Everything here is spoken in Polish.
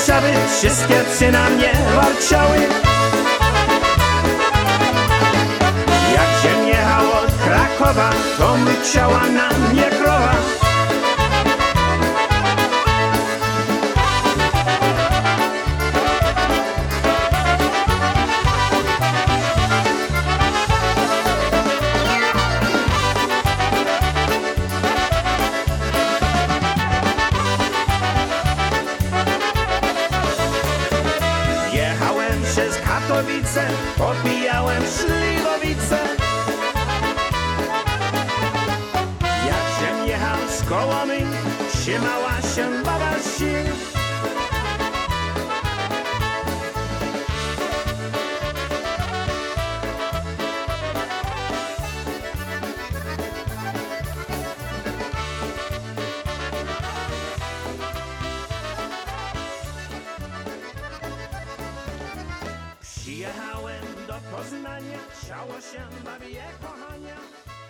Warszawy wszystkie psy na mnie warczały. Jak się jechał od Krakowa, to myczała na mnie krowa. Jechałem przez Katowice, podbijałem Śliwowice. Jak się jechał z Kołomiń, trzymała się baba sił. Przyjechałem do Poznania, chciało się babie kochania.